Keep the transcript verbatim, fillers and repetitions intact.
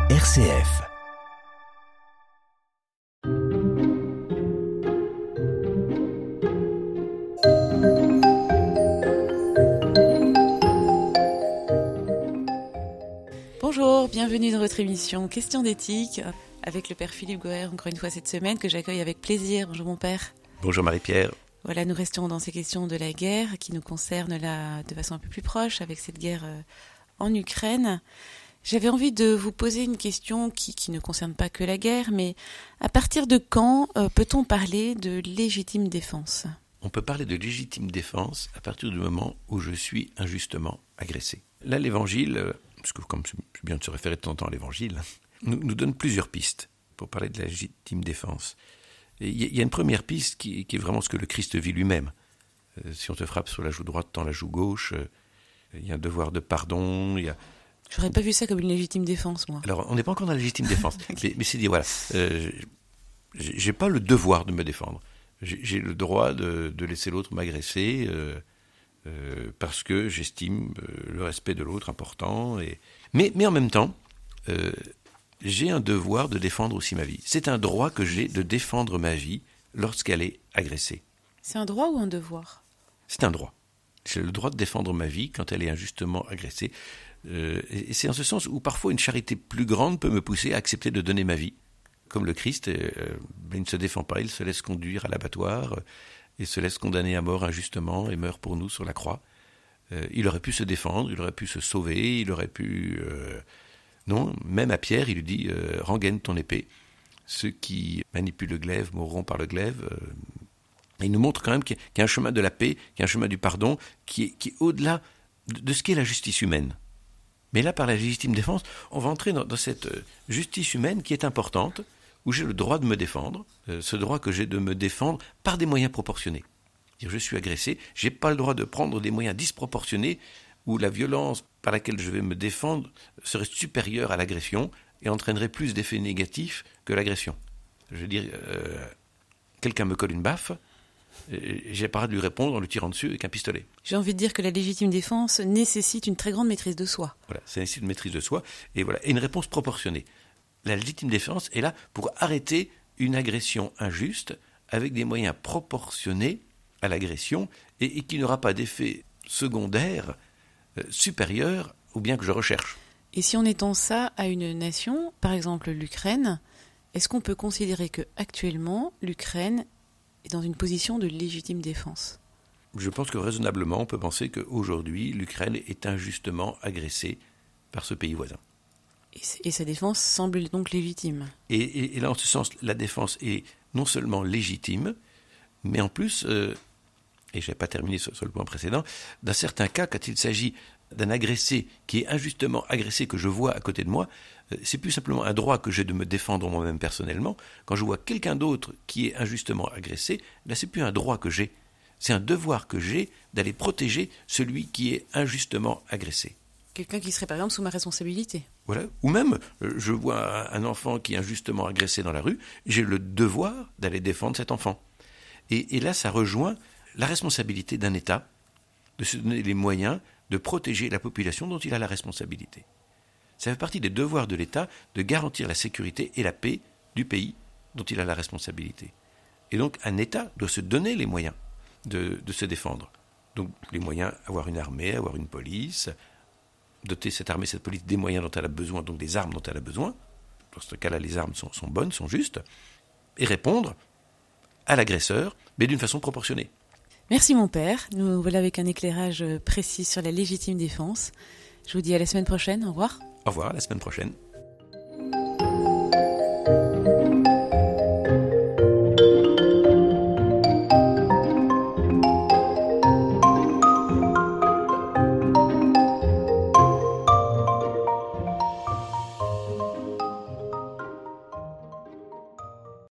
R C F. Bonjour, bienvenue dans votre émission Question d'éthique avec le père Philippe Goher, encore une fois cette semaine, que j'accueille avec plaisir. Bonjour mon père. Bonjour Marie-Pierre. Voilà, nous restons dans ces questions de la guerre qui nous concernent là de façon un peu plus proche avec cette guerre euh, en Ukraine. J'avais envie de vous poser une question qui, qui ne concerne pas que la guerre, mais à partir de quand euh, peut-on parler de légitime défense ? On peut parler de légitime défense à partir du moment où je suis injustement agressé. Là, l'Évangile, parce que comme c'est bien de se référer de temps en temps à l'Évangile, nous, nous donne plusieurs pistes pour parler de la légitime défense. Il y a une première piste qui, qui est vraiment ce que le Christ vit lui-même. Euh, si on te frappe sur la joue droite, tends la joue gauche. Euh, il y a un devoir de pardon. Il y a... J'aurais pas vu ça comme une légitime défense, moi. Alors, on n'est pas encore dans la légitime défense. mais, mais c'est dire, voilà, euh, j'ai, j'ai pas le devoir de me défendre. J'ai, j'ai le droit de, de laisser l'autre m'agresser euh, euh, parce que j'estime euh, le respect de l'autre important. Et... Mais, mais en même temps... Euh, j'ai un devoir de défendre aussi ma vie. C'est un droit que j'ai de défendre ma vie lorsqu'elle est agressée. C'est un droit ou un devoir ? C'est un droit. J'ai le droit de défendre ma vie quand elle est injustement agressée. Euh, et c'est en ce sens où parfois une charité plus grande peut me pousser à accepter de donner ma vie. Comme le Christ, euh, il ne se défend pas, il se laisse conduire à l'abattoir euh, et se laisse condamner à mort injustement et meurt pour nous sur la croix. Euh, il aurait pu se défendre, il aurait pu se sauver, il aurait pu... Euh, Non, même à Pierre, il lui dit euh, « rengaine ton épée ». Ceux qui manipulent le glaive mourront par le glaive. Euh, il nous montre quand même qu'il y a un chemin de la paix, qu'il y a un chemin du pardon, qui est, qui est au-delà de, de ce qu'est la justice humaine. Mais là, par la légitime défense, on va entrer dans, dans cette justice humaine qui est importante, où j'ai le droit de me défendre, euh, ce droit que j'ai de me défendre par des moyens proportionnés. C'est-à-dire, je suis agressé, je n'ai pas le droit de prendre des moyens disproportionnés où la violence par laquelle je vais me défendre serait supérieure à l'agression et entraînerait plus d'effets négatifs que l'agression. Je veux dire, euh, quelqu'un me colle une baffe, j'ai pas à lui répondre en lui tirant dessus avec un pistolet. J'ai envie de dire que la légitime défense nécessite une très grande maîtrise de soi. Voilà, ça nécessite une maîtrise de soi et, voilà, et une réponse proportionnée. La légitime défense est là pour arrêter une agression injuste avec des moyens proportionnés à l'agression et, et qui n'aura pas d'effet secondaire euh, supérieur au bien que je recherche. Et si on étend ça à une nation, par exemple l'Ukraine, est-ce qu'on peut considérer qu'actuellement l'Ukraine est dans une position de légitime défense ? Je pense que raisonnablement, on peut penser qu'aujourd'hui, l'Ukraine est injustement agressée par ce pays voisin. Et, et sa défense semble donc légitime. Et, et, et là, en ce sens, la défense est non seulement légitime, mais en plus, euh, et je n'ai pas terminé sur, sur le point précédent, dans certains cas, quand il s'agit d'un agressé qui est injustement agressé que je vois à côté de moi, euh, c'est plus simplement un droit que j'ai de me défendre moi-même personnellement. Quand je vois quelqu'un d'autre qui est injustement agressé, là, c'est plus un droit que j'ai. C'est un devoir que j'ai d'aller protéger celui qui est injustement agressé. Quelqu'un qui serait par exemple sous ma responsabilité. Voilà. Ou même, je vois un enfant qui est injustement agressé dans la rue, j'ai le devoir d'aller défendre cet enfant. Et, et là, ça rejoint la responsabilité d'un État de se donner les moyens de protéger la population dont il a la responsabilité. Ça fait partie des devoirs de l'État de garantir la sécurité et la paix du pays dont il a la responsabilité. Et donc, un État doit se donner les moyens de, de se défendre. Donc, les moyens, avoir une armée, avoir une police, doter cette armée, cette police des moyens dont elle a besoin, donc des armes dont elle a besoin. Dans ce cas-là, les armes sont, sont bonnes, sont justes. Et répondre à l'agresseur, mais d'une façon proportionnée. Merci mon père. Nous voilà avec un éclairage précis sur la légitime défense. Je vous dis à la semaine prochaine. Au revoir. Au revoir, à la semaine prochaine.